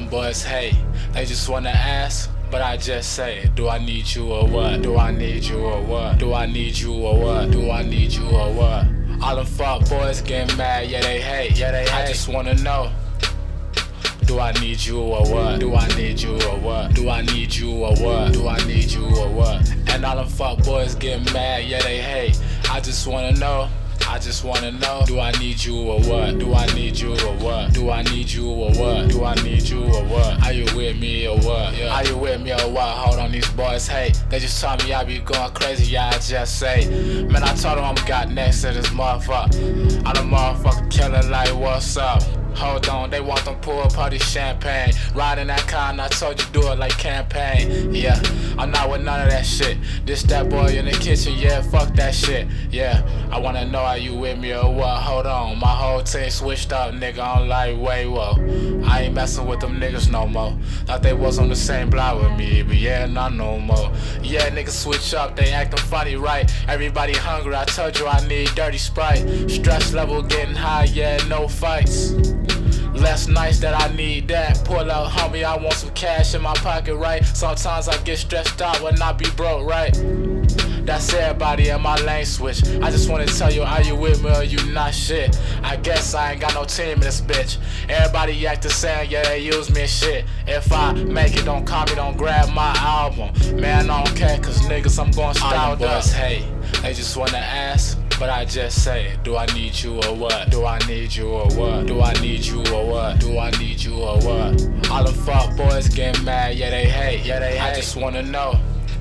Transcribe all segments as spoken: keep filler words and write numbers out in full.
them boys hate. They just wanna ask, but I just say, do I need you or what? Do I need you or what? Do I need you or what? Do I need you or what? All them fuck boys getting mad, yeah they hate, yeah they hate. I just wanna know, do I need you or what? Do I need you or what? Do I need you or what? Do I need you or what? And all them fuck boys getting mad, yeah they hate. I just wanna know, I just wanna know, do I need you or what? Do I need you or what? Do I need you or what? Do I need you or what? Are you with me or what? Yeah. Are you with me or what? Hold on, these boys hate. They just told me I be going crazy, yeah I just say. Man, I told them I'm got next to this motherfucker. I'm a motherfucker killer like what's up? Hold on, they want them pool party champagne. Riding that car and I told you do it like campaign. Yeah, I'm not with none of that shit. This that boy in the kitchen, yeah, fuck that shit. Yeah, I wanna know are you with me or what? Hold on, my whole team switched up, nigga, I'm like, way whoa. I ain't messing with them niggas no more. Thought they was on the same block with me, but yeah, not no more. Yeah, niggas switch up, they acting funny, right? Everybody hungry, I told you I need dirty Sprite. Stress level getting high, yeah, no fights. Less nice that I need that. Pull out, homie, I want some cash in my pocket, right? Sometimes I get stressed out when I be broke, right? That's everybody in my lane switch. I just wanna tell you, are you with me or you not shit? I guess I ain't got no team in this bitch. Everybody act the same, yeah, they use me and shit. If I make it, don't call me, don't grab my album. Man, I don't care, cause niggas, I'm going styled up. Boys hate, they just wanna ask, but I just say, do I need you or what? Do I need you or what? Do I need you or what? Do I need you or what? All them fuck boys getting mad, yeah they hate, yeah they hate. I just wanna know,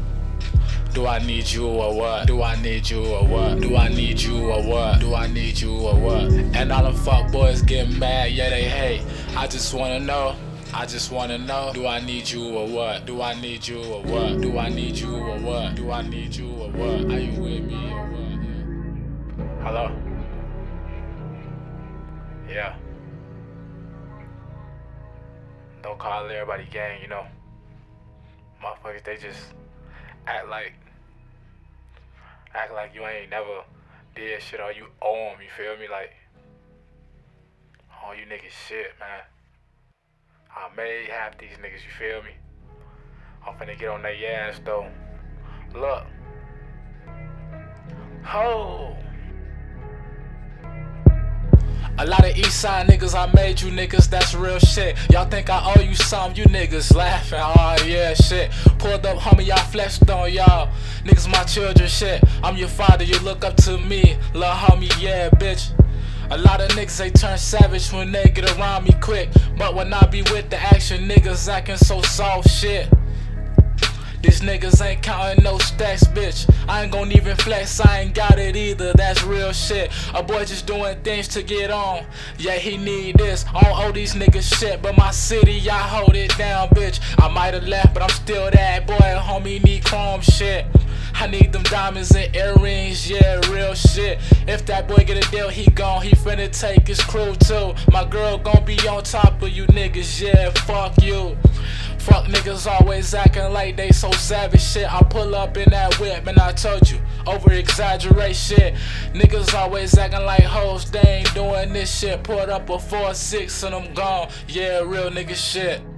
do I need you or what? Do I need you or what? Do I need you or what? Do I need you or what? And all them fuck boys getting mad, yeah they hate. I just wanna know, I just wanna know, do I need you or what? Do I need you or what? Do I need you or what? Do I need you or what? Are you with me or what? Yeah. Hello? Yeah. Don't call everybody gang, you know. Motherfuckers, they just act like act like you ain't never did shit or you owe them, you feel me? Like, oh, you niggas shit, man. I made half these niggas, you feel me? I'm finna get on their ass though. Look. Ho! A lot of east side niggas, I made you niggas, that's real shit. Y'all think I owe you something, you niggas laughing, oh yeah, shit. Pulled up, homie, y'all flexed on y'all. Niggas my children, shit. I'm your father, you look up to me. Lil' homie, yeah, bitch. A lot of niggas, they turn savage when they get around me quick. But when I be with the action, niggas acting so soft, shit. These niggas ain't counting no stacks, bitch. I ain't gon' even flex, I ain't got it either, that's real shit. A boy just doing things to get on. Yeah, he need this. I don't owe these niggas shit, but my city, I hold it down, bitch. I might've left, but I'm still that boy. Homie need chrome shit. I need them diamonds and earrings, yeah, real shit. If that boy get a deal, he gone, he finna take his crew too. My girl gon' be on top of you niggas, yeah, fuck you. Fuck niggas always acting like they so savage, shit. I pull up in that whip and I told you, over exaggerate shit. Niggas always acting like hoes, they ain't doing this shit. Put up a four six and I'm gone, yeah, real nigga shit.